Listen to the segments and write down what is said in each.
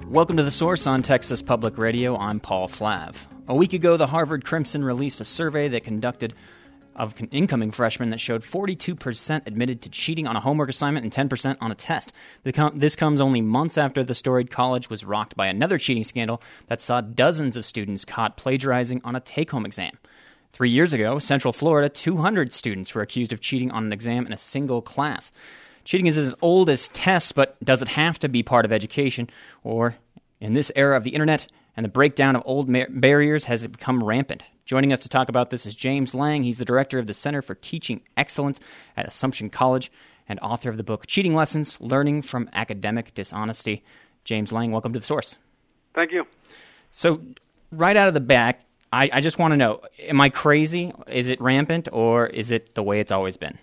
Welcome to The Source on Texas Public Radio. I'm Paul Flav. A week ago, the Harvard Crimson released a survey that conducted of incoming freshmen that showed 42% admitted to cheating on a homework assignment and 10% on a test. This comes only months after the storied college was rocked by another cheating scandal that saw dozens of students caught plagiarizing on a take-home exam. 3 years ago, Central Florida, 200 students were accused of cheating on an exam in a single class. Cheating is as old as tests, but does it have to be part of education? Or, in this era of the internet and the breakdown of old barriers, has it become rampant? Joining us to talk about this is James Lang. He's the director of the Center for Teaching Excellence at Assumption College and author of the book Cheating Lessons, Learning from Academic Dishonesty. James Lang, welcome to The Source. Thank you. So, right out of the bat, I just want to know, am I crazy? Is it rampant, or is it the way it's always been?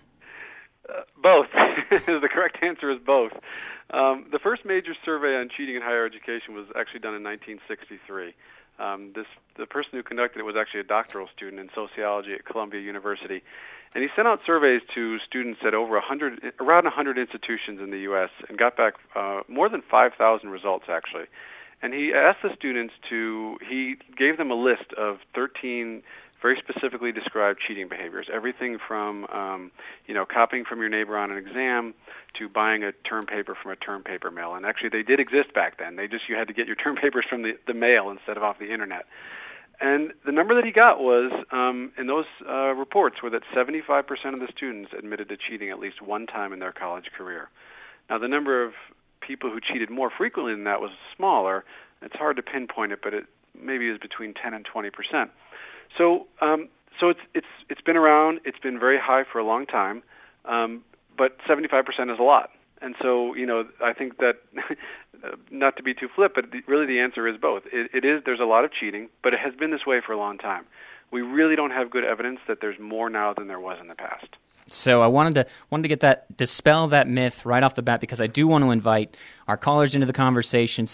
Both. The correct answer is both. The first major survey on cheating in higher education was actually done in 1963. The person who conducted it was actually a doctoral student in sociology at Columbia University, and he sent out surveys to students at around 100 institutions in the U.S. and got back more than 5,000 results actually. And he asked the students he gave them a list of 13 very specifically described cheating behaviors, everything from copying from your neighbor on an exam to buying a term paper from a term paper mill. And actually they did exist back then. You had to get your term papers from the mail instead of off the internet. And the number that he got was, in those reports, were that 75% of the students admitted to cheating at least one time in their college career. Now, the number of people who cheated more frequently than that was smaller. It's hard to pinpoint it, but it maybe is between 10 and 20%. So it's been around. It's been very high for a long time, but 75% is a lot. And so, I think that, not to be too flip, but really the answer is both. It is, there's a lot of cheating, but it has been this way for a long time. We really don't have good evidence that there's more now than there was in the past. So I wanted to dispel that myth right off the bat, because I do want to invite our callers into the conversation.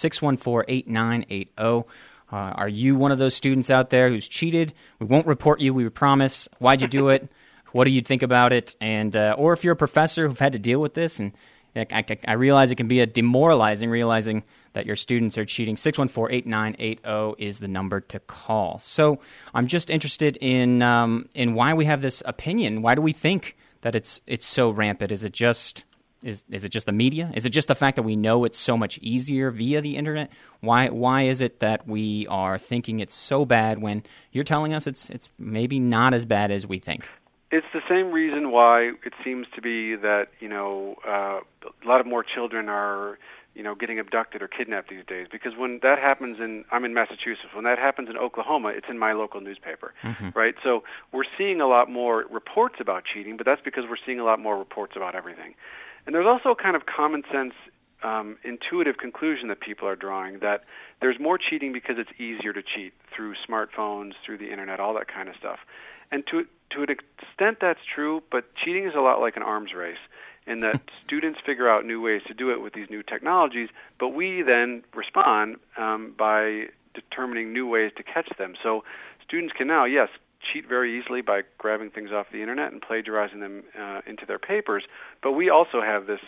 614-8980. Are you one of those students out there who's cheated? We won't report you, we promise. Why'd you do it? What do you think about it? And or if you're a professor who've had to deal with this, and I realize it can be demoralizing realizing that your students are cheating. 614-8980 is the number to call. So I'm just interested in why we have this opinion. Why do we think that it's so rampant? Is it just the media? Is it just the fact that we know it's so much easier via the internet? Why is it that we are thinking it's so bad when you're telling us it's maybe not as bad as we think? It's the same reason why it seems to be that a lot of more children are getting abducted or kidnapped these days. Because when that happens I'm in Massachusetts. When that happens in Oklahoma, it's in my local newspaper, right? So we're seeing a lot more reports about cheating, but that's because we're seeing a lot more reports about everything. And there's also a kind of common sense, intuitive conclusion that people are drawing that there's more cheating because it's easier to cheat through smartphones, through the internet, all that kind of stuff. And to an extent that's true, but cheating is a lot like an arms race in that students figure out new ways to do it with these new technologies, but we then respond by determining new ways to catch them. So students can now, yes, cheat very easily by grabbing things off the internet and plagiarizing them into their papers, but we also have this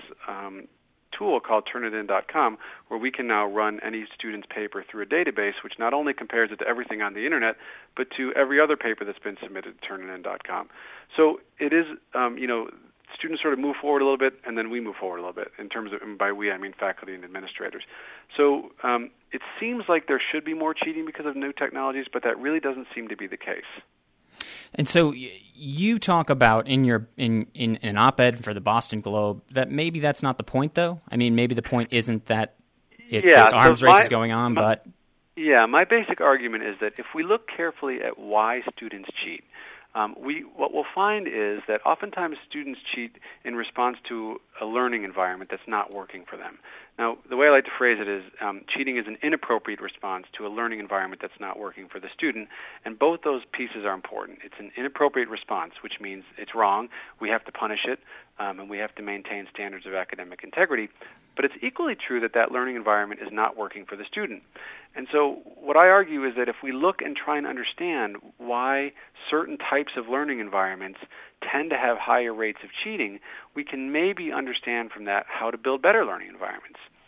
tool called Turnitin.com where we can now run any student's paper through a database which not only compares it to everything on the internet, but to every other paper that's been submitted to Turnitin.com. So it is, students sort of move forward a little bit, and then we move forward a little bit in terms of, and by we I mean faculty and administrators. So it seems like there should be more cheating because of new technologies, but that really doesn't seem to be the case. And so you talk about in an op-ed for the Boston Globe that maybe that's not the point, though? I mean, maybe the point isn't that this arms race is going on, but... Yeah, my basic argument is that if we look carefully at why students cheat, what we'll find is that oftentimes students cheat in response to a learning environment that's not working for them. Now, the way I like to phrase it is cheating is an inappropriate response to a learning environment that's not working for the student, and both those pieces are important. It's an inappropriate response, which means it's wrong. We have to punish it, and we have to maintain standards of academic integrity. But it's equally true that that learning environment is not working for the student. And so what I argue is that if we look and try and understand why certain types of learning environments tend to have higher rates of cheating, we can maybe understand from that how to build better learning environments.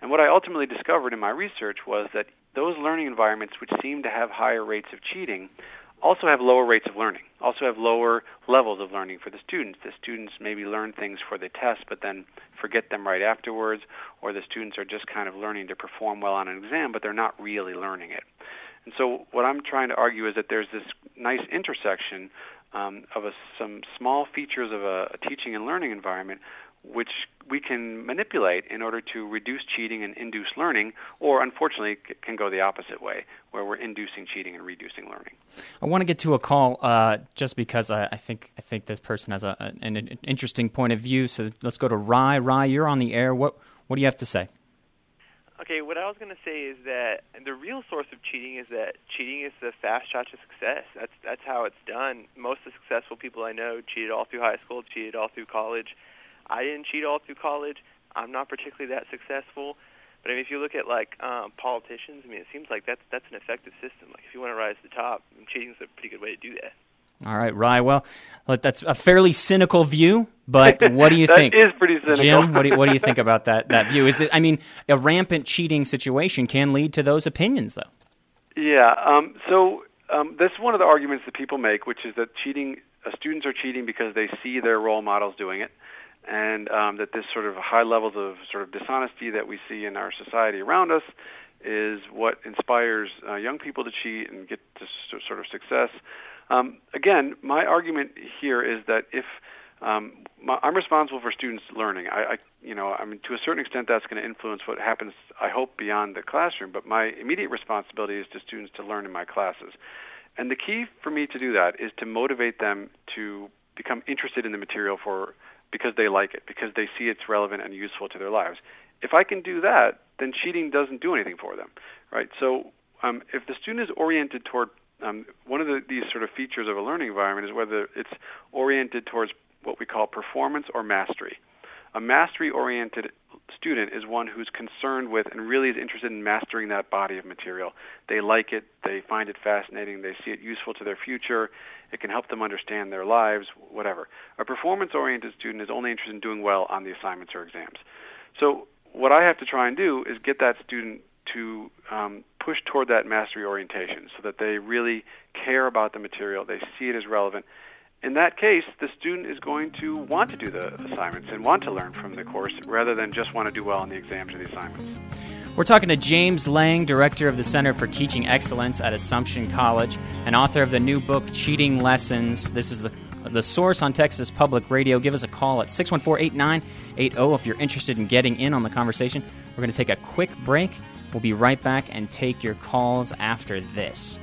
And what I ultimately discovered in my research was that those learning environments which seem to have higher rates of cheating also have lower rates of learning, also have lower levels of learning for the students. The students maybe learn things for the test but then forget them right afterwards, or the students are just kind of learning to perform well on an exam, but they're not really learning it. And so what I'm trying to argue is that there's this nice intersection of some small features of a teaching and learning environment which we can manipulate in order to reduce cheating and induce learning, or unfortunately can go the opposite way, where we're inducing cheating and reducing learning. I want to get to a call just because I think this person has an interesting point of view. So let's go to Rye. Rye, you're on the air. What do you have to say? Okay, what I was going to say is that the real source of cheating is that cheating is the fast shot to success. That's how it's done. Most of the successful people I know cheated all through high school, cheated all through college. I didn't cheat all through college. I'm not particularly that successful. But I mean, if you look at politicians, I mean, it seems like that's an effective system. Like if you want to rise to the top, cheating's a pretty good way to do that. All right, Rye. Well, that's a fairly cynical view, but what do you think? That is pretty cynical. Jim, what do you think about that view? Is it? I mean, a rampant cheating situation can lead to those opinions, though. Yeah. That's one of the arguments that people make, which is that students are cheating because they see their role models doing it, and that this sort of high levels of sort of dishonesty that we see in our society around us is what inspires young people to cheat and get to sort of success. Again, my argument here is that if I'm responsible for students learning, I mean, to a certain extent that's going to influence what happens, I hope, beyond the classroom, but my immediate responsibility is to students to learn in my classes. And the key for me to do that is to motivate them to become interested in the material because they like it, because they see it's relevant and useful to their lives. If I can do that, then cheating doesn't do anything for them, right? So if the student is oriented toward one of these sort of features of a learning environment is whether it's oriented towards what we call performance or mastery. A mastery-oriented student is one who's concerned with and really is interested in mastering that body of material. They like it, they find it fascinating, they see it useful to their future, it can help them understand their lives, whatever. A performance-oriented student is only interested in doing well on the assignments or exams. So what I have to try and do is get that student to push toward that mastery orientation so that they really care about the material, they see it as relevant. In that case, the student is going to want to do the assignments and want to learn from the course rather than just want to do well on the exams or the assignments. We're talking to James Lang, director of the Center for Teaching Excellence at Assumption College and author of the new book, Cheating Lessons. This is the Source on Texas Public Radio. Give us a call at 614-8980 if you're interested in getting in on the conversation. We're going to take a quick break. We'll be right back and take your calls after this.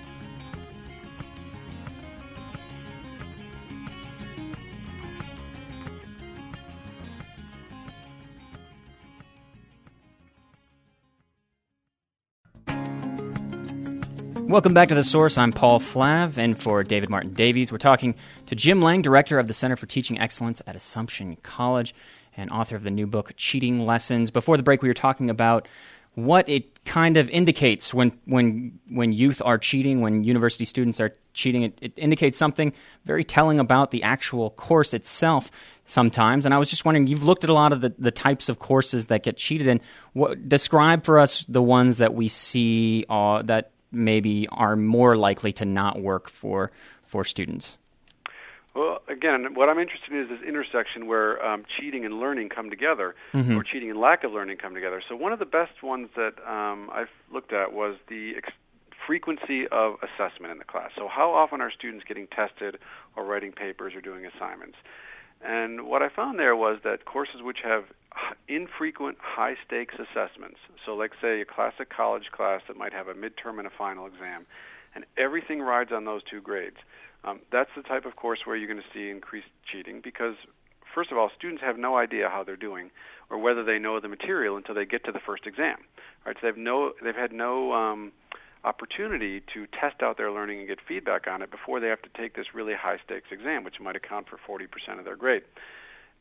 Welcome back to The Source. I'm Paul Flav, and for David Martin Davies, we're talking to Jim Lang, director of the Center for Teaching Excellence at Assumption College and author of the new book, Cheating Lessons. Before the break, we were talking about what it kind of indicates when youth are cheating, when university students are cheating. It indicates something very telling about the actual course itself sometimes. And I was just wondering, you've looked at a lot of the types of courses that get cheated in. Describe for us the ones that we see that maybe are more likely to not work for students. Well, again, what I'm interested in is this intersection where cheating and learning come together, or cheating and lack of learning come together. So one of the best ones that I've looked at was the frequency of assessment in the class. So how often are students getting tested or writing papers or doing assignments? And what I found there was that courses which have infrequent high-stakes assessments, so like, say, a classic college class that might have a midterm and a final exam, and everything rides on those two grades, that's the type of course where you're going to see increased cheating because, first of all, students have no idea how they're doing or whether they know the material until they get to the first exam. Right? So they've had no opportunity to test out their learning and get feedback on it before they have to take this really high-stakes exam, which might account for 40% of their grade.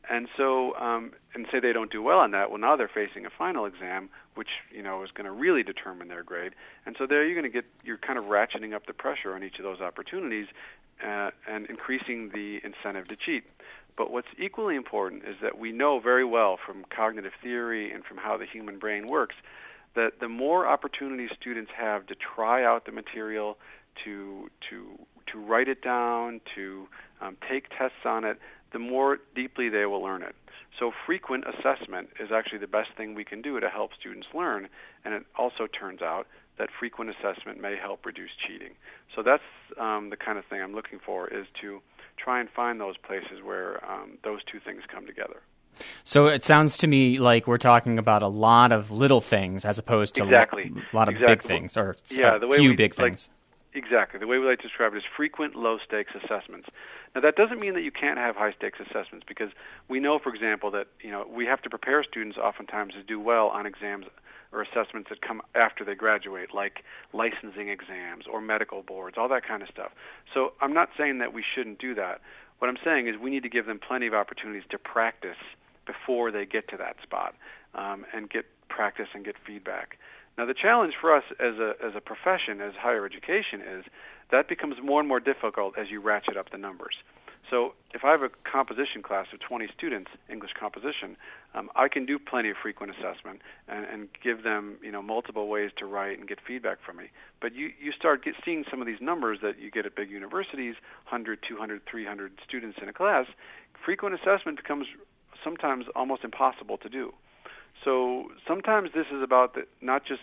And so, and say they don't do well on that, well, now they're facing a final exam, which, is going to really determine their grade. And so there you're kind of ratcheting up the pressure on each of those opportunities and increasing the incentive to cheat. But what's equally important is that we know very well from cognitive theory and from how the human brain works that the more opportunities students have to try out the material, to write it down, to take tests on it, the more deeply they will learn it. So frequent assessment is actually the best thing we can do to help students learn, and it also turns out that frequent assessment may help reduce cheating. So that's the kind of thing I'm looking for, is to try and find those places where those two things come together. So it sounds to me like we're talking about a lot of little things as opposed to exactly. a lot of big things, or big things. Exactly. The way we like to describe it is frequent low-stakes assessments. Now, that doesn't mean that you can't have high-stakes assessments, because we know, for example, that we have to prepare students oftentimes to do well on exams or assessments that come after they graduate, like licensing exams or medical boards, all that kind of stuff. So I'm not saying that we shouldn't do that. What I'm saying is we need to give them plenty of opportunities to practice before they get to that spot, and get practice and get feedback. Now, the challenge for us as a profession, as higher education, is that becomes more and more difficult as you ratchet up the numbers. So if I have a composition class of 20 students, English composition, I can do plenty of frequent assessment and give them multiple ways to write and get feedback from me. But you start seeing some of these numbers that you get at big universities, 100, 200, 300 students in a class. Frequent assessment becomes sometimes almost impossible to do. So sometimes this is about not just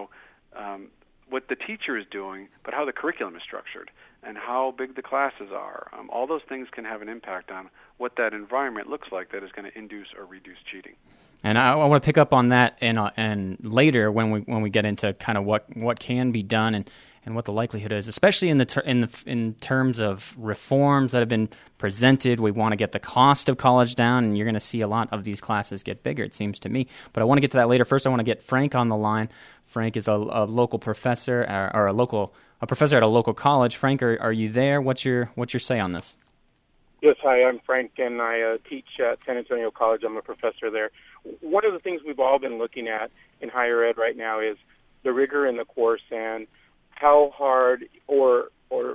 what the teacher is doing, but how the curriculum is structured and how big the classes are. All those things can have an impact on what that environment looks like that is going to induce or reduce cheating. And I want to pick up on that and later when we get into kind of what can be done and what the likelihood is, especially in terms of reforms that have been presented. We want to get the cost of college down, and you're going to see a lot of these classes get bigger, it seems to me. But I want to get to that later. First, I want to get Frank on the line. Frank is a local professor or a professor at a local college. Frank, are you there? What's your say on this? Yes, hi, I'm Frank, and I teach at San Antonio College. I'm a professor there. One of the things we've all been looking at in higher ed right now is the rigor in the course and how hard or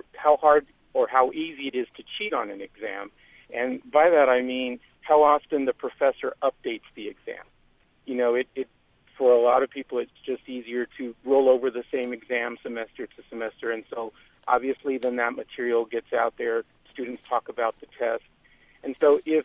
how easy it is to cheat on an exam. And by that I mean how often the professor updates the exam. It for a lot of people it's just easier to roll over the same exam semester to semester, and so obviously then that material gets out there, students talk about the test. And so if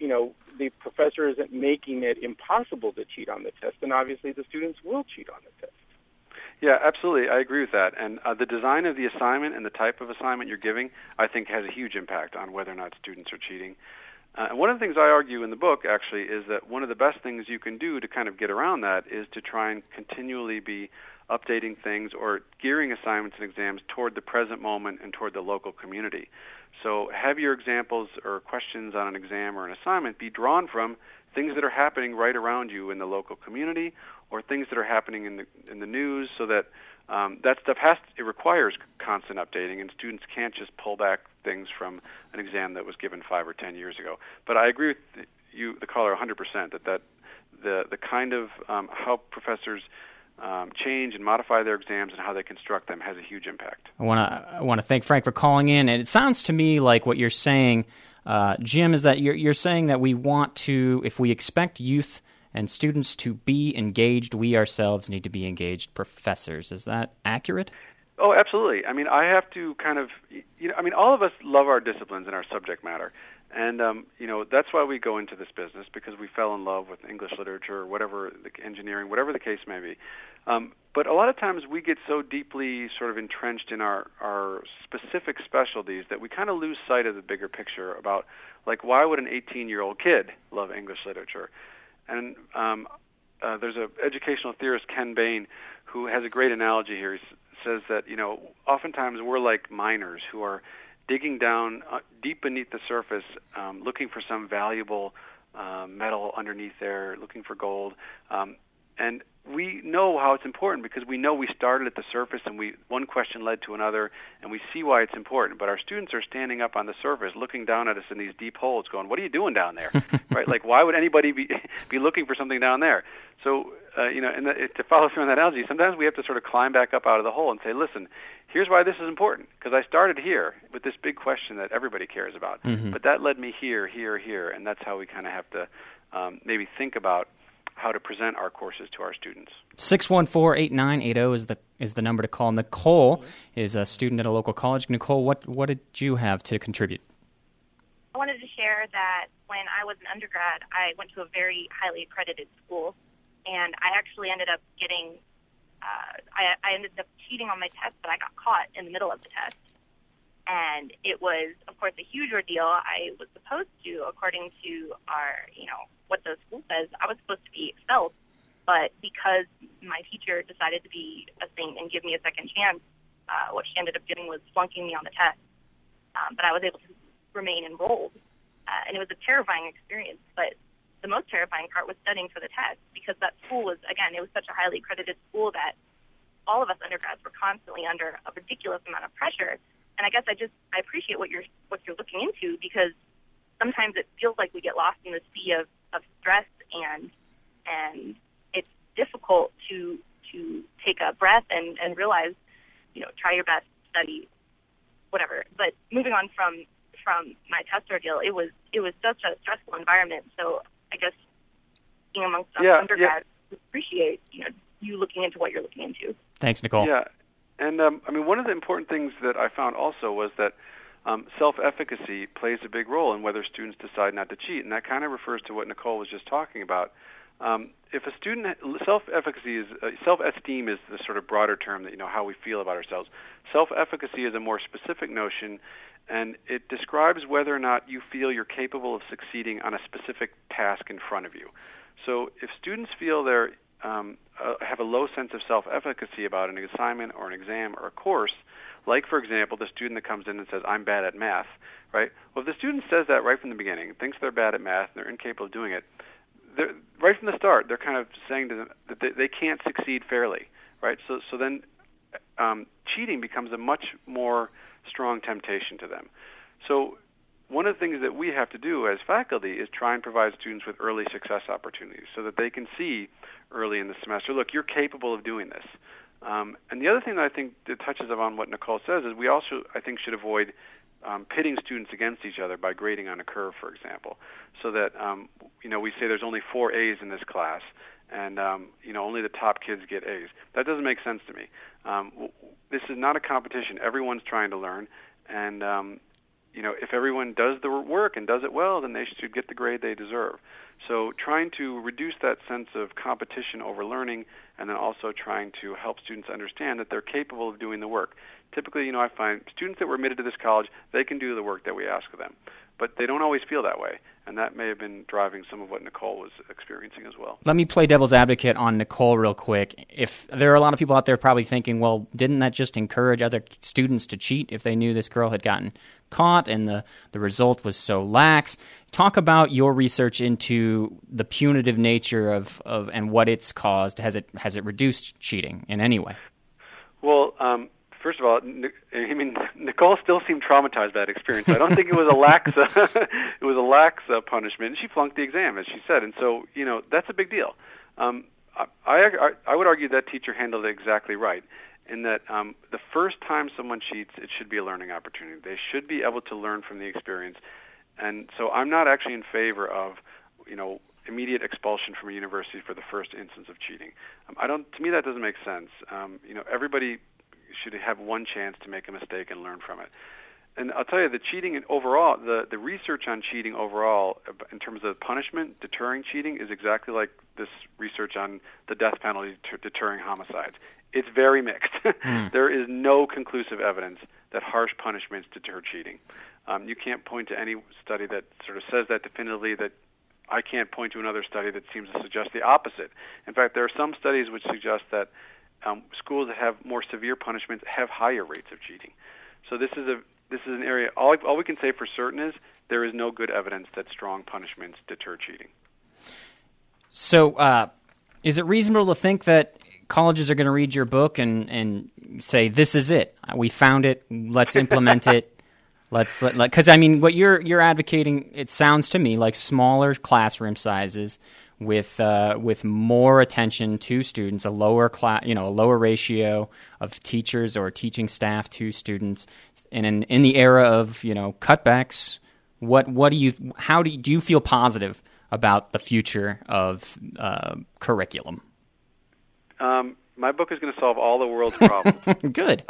the professor isn't making it impossible to cheat on the test, then obviously the students will cheat on the test. Yeah, absolutely. I agree with that. And the design of the assignment and the type of assignment you're giving, I think, has a huge impact on whether or not students are cheating. And one of the things I argue in the book, actually, is that one of the best things you can do to kind of get around that is to try and continually be updating things or gearing assignments and exams toward the present moment and toward the local community. So have your examples or questions on an exam or an assignment be drawn from things that are happening right around you in the local community or things that are happening in the news, so that that stuff it requires constant updating, and students can't just pull back things from an exam that was given 5 or 10 years ago. But I agree with you, the caller, 100%, that the kind of how professors change and modify their exams and how they construct them has a huge impact. I want to thank Frank for calling in, and it sounds to me like what you're saying, Jim, is that you're saying that we want to, if we expect youth and students to be engaged, we ourselves need to be engaged professors. Is that accurate? Oh, absolutely. I mean, I have to kind of, all of us love our disciplines and our subject matter. And, that's why we go into this business, because we fell in love with English literature or whatever, engineering, whatever the case may be. But a lot of times we get so deeply sort of entrenched in our specific specialties that we kind of lose sight of the bigger picture about, like, why would an 18-year-old kid love English literature? And there's an educational theorist, Ken Bain, who has a great analogy here. He says that, oftentimes we're like miners who are digging down deep beneath the surface, looking for some valuable metal underneath there, looking for gold. And we know how it's important because we know we started at the surface and one question led to another, and we see why it's important. But our students are standing up on the surface, looking down at us in these deep holes, going, "What are you doing down there?" Right? Like, why would anybody be looking for something down there? So, to follow through on that analogy, sometimes we have to sort of climb back up out of the hole and say, "Listen, here's why this is important. Because I started here with this big question that everybody cares about, but that led me here, here, here," and that's how we kind of have to maybe think about how to present our courses to our students. 614-8980 is the number to call. Nicole is a student at a local college. Nicole, what did you have to contribute? I wanted to share that when I was an undergrad, I went to a very highly accredited school, and I actually ended up getting I ended up cheating on my test, but I got caught in the middle of the test. And it was, of course, a huge ordeal. I was supposed to, according to our, what the school says, I was supposed to be expelled. But because my teacher decided to be a saint and give me a second chance, what she ended up doing was flunking me on the test. But I was able to remain enrolled. And it was a terrifying experience. But the most terrifying part was studying for the test, because that school was, again, it was such a highly accredited school that all of us undergrads were constantly under a ridiculous amount of pressure. And I guess I appreciate what you're looking into, because sometimes it feels like we get lost in the sea of stress, and it's difficult to take a breath and realize, try your best, study, whatever. But moving on from my test ordeal, it was such a stressful environment. So I guess being amongst undergrads, appreciate you looking into what you're looking into. Thanks, Nicole. Yeah. And, one of the important things that I found also was that self-efficacy plays a big role in whether students decide not to cheat, and that kind of refers to what Nicole was just talking about. If a student, self-esteem is the sort of broader term that, how we feel about ourselves. Self-efficacy is a more specific notion, and it describes whether or not you feel you're capable of succeeding on a specific task in front of you. So if students feel they're have a low sense of self-efficacy about an assignment or an exam or a course, like, for example, the student that comes in and says, "I'm bad at math," right? Well, if the student says that right from the beginning, thinks they're bad at math and they're incapable of doing it, right from the start, they're kind of saying to them that they can't succeed fairly, right? So then cheating becomes a much more strong temptation to them. So one of the things that we have to do as faculty is try and provide students with early success opportunities so that they can see early in the semester, look, you're capable of doing this. And the other thing that I think that touches on what Nicole says is we also, I think, should avoid pitting students against each other by grading on a curve, for example, so that, we say there's only 4 A's in this class, and, only the top kids get A's. That doesn't make sense to me. This is not a competition. Everyone's trying to learn, and if everyone does the work and does it well, then they should get the grade they deserve. So trying to reduce that sense of competition over learning, and then also trying to help students understand that they're capable of doing the work. Typically, I find students that were admitted to this college, they can do the work that we ask of them. But they don't always feel that way, and that may have been driving some of what Nicole was experiencing as well. Let me play devil's advocate on Nicole real quick. If there are a lot of people out there probably thinking, well, didn't that just encourage other students to cheat if they knew this girl had gotten caught and the result was so lax? Talk about your research into the punitive nature of and what it's caused. Has it reduced cheating in any way? Well, first of all, Nicole still seemed traumatized by that experience. I don't think it was a lax punishment. She flunked the exam, as she said, and so that's a big deal. I would argue that teacher handled it exactly right, in that the first time someone cheats, it should be a learning opportunity. They should be able to learn from the experience, and so I'm not actually in favor of immediate expulsion from a university for the first instance of cheating. To me, that doesn't make sense. Everybody should have one chance to make a mistake and learn from it. And I'll tell you, the cheating overall, the research on cheating overall, in terms of punishment, deterring cheating, is exactly like this research on the death penalty deterring homicides. It's very mixed. There is no conclusive evidence that harsh punishments deter cheating. You can't point to any study that sort of says that definitively. That I can't point to another study that seems to suggest the opposite. In fact, there are some studies which suggest that schools that have more severe punishments have higher rates of cheating. So this is an area. All we can say for certain is there is no good evidence that strong punishments deter cheating. So Is it reasonable to think that colleges are going to read your book and say, this is it, we found it, let's implement it? Because I mean, what you're advocating, it sounds to me like smaller classroom sizes with more attention to students, a lower ratio of teachers or teaching staff to students, and in the era of cutbacks, do you feel positive about the future of curriculum? My book is going to solve all the world's problems. Good.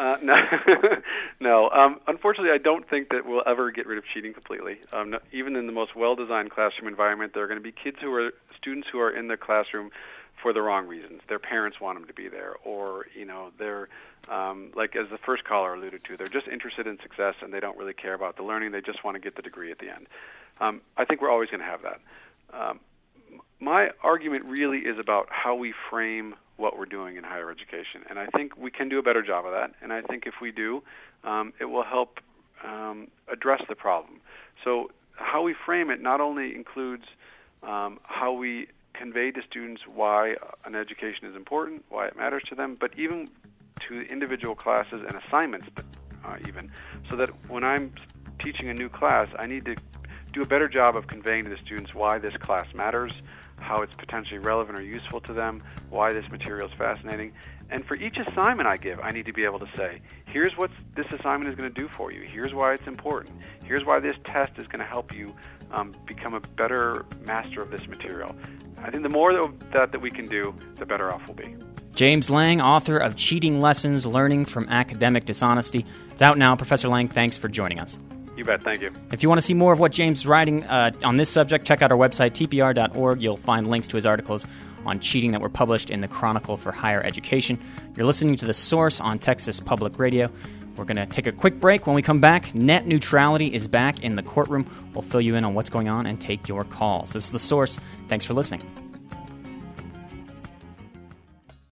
No. Unfortunately, I don't think that we'll ever get rid of cheating completely. Even in the most well-designed classroom environment, there are going to be students who are in the classroom for the wrong reasons. Their parents want them to be there, or they're like as the first caller alluded to, they're just interested in success and they don't really care about the learning. They just want to get the degree at the end. I think we're always going to have that. My argument really is about how we frame what we're doing in higher education, and I think we can do a better job of that, and I think if we do, it will help address the problem. So how we frame it not only includes how we convey to students why an education is important, why it matters to them, but even to individual classes and assignments, even, so that when I'm teaching a new class, I need to do a better job of conveying to the students why this class matters, how it's potentially relevant or useful to them, why this material is fascinating. And for each assignment I give, I need to be able to say, here's what this assignment is going to do for you. Here's why it's important. Here's why this test is going to help you become a better master of this material. I think the more that we can do, the better off we'll be. James Lang, author of Cheating Lessons, Learning from Academic Dishonesty. It's out now. Professor Lang, thanks for joining us. You bet. Thank you. If you want to see more of what James is writing on this subject, check out our website, tpr.org. You'll find links to his articles on cheating that were published in the Chronicle for Higher Education. You're listening to The Source on Texas Public Radio. We're going to take a quick break. When we come back, net neutrality is back in the courtroom. We'll fill you in on what's going on and take your calls. This is The Source. Thanks for listening.